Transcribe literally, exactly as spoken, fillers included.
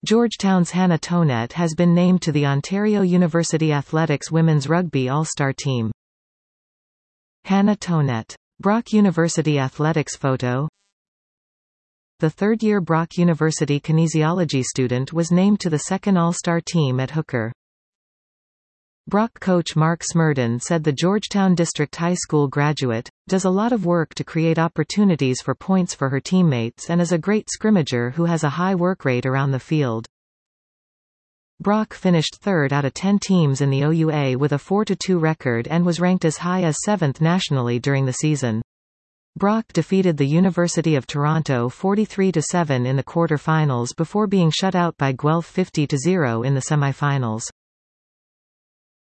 Georgetown's Hannah Tonett has been named to the Ontario University Athletics Women's Rugby All-Star Team. Hannah Tonett. Brock University Athletics photo. The third-year Brock University kinesiology student was named to the second All-Star team at hooker. Brock coach Mark Smurden said the Georgetown District High School graduate does a lot of work to create opportunities for points for her teammates and is a great scrimmager who has a high work rate around the field. Brock finished third out of ten teams in the O U A with a four to two record and was ranked as high as seventh nationally during the season. Brock defeated the University of Toronto forty-three to seven in the quarter-finals before being shut out by Guelph fifty to zero in the semi-finals.